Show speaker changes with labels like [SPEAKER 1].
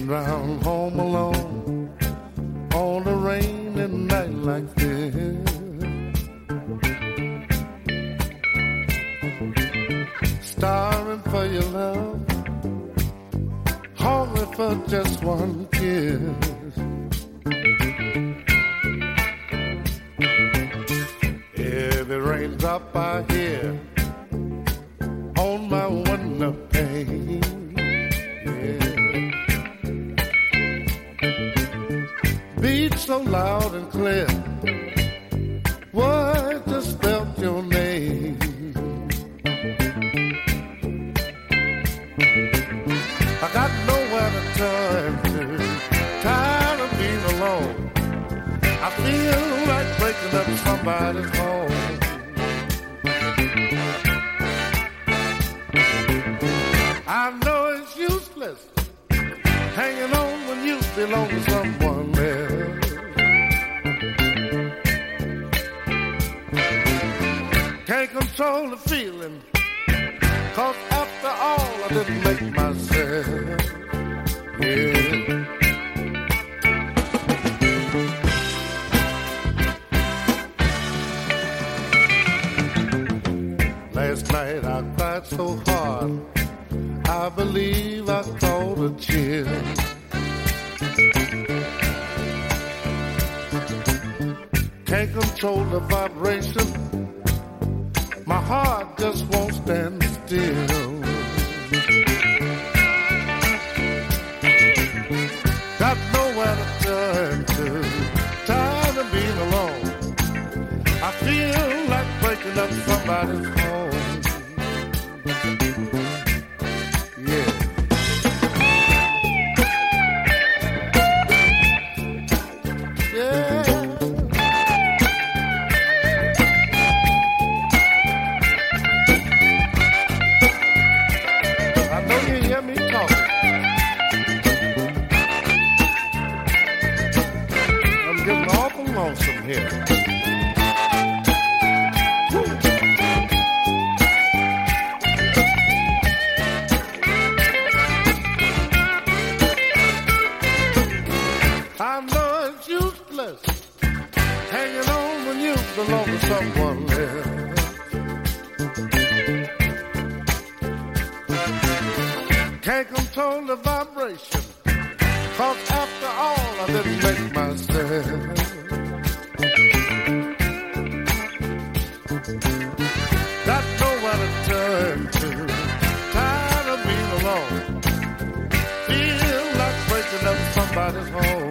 [SPEAKER 1] round home alone on a rainy night like this. Starving for your love, hungry for just one kiss. Every raindrop I hear on my window pane, yeah, beats so loud and clear. Words just spelled your name. I got nowhere to turn to, tired of being alone. I feel like breaking up somebody's home. I know it's useless hanging on when you belong to someone else. Can't control the feeling, 'cause after all I didn't make myself, yeah. Last night I cried so hard, I believe I caught a chill. Can't control the vibration, my heart just won't stand still. Got nowhere to turn to, tired of being alone. I feel like breaking up somebody's home. Yeah. Yeah. I know you hear me talking. I'm getting awful lonesome here. I know it's useless hanging on when you belong to someone else. Can't control the vibration, 'cause after all I didn't make myself. Got nowhere to turn to, tired of being alone. Feel like breaking up somebody's home.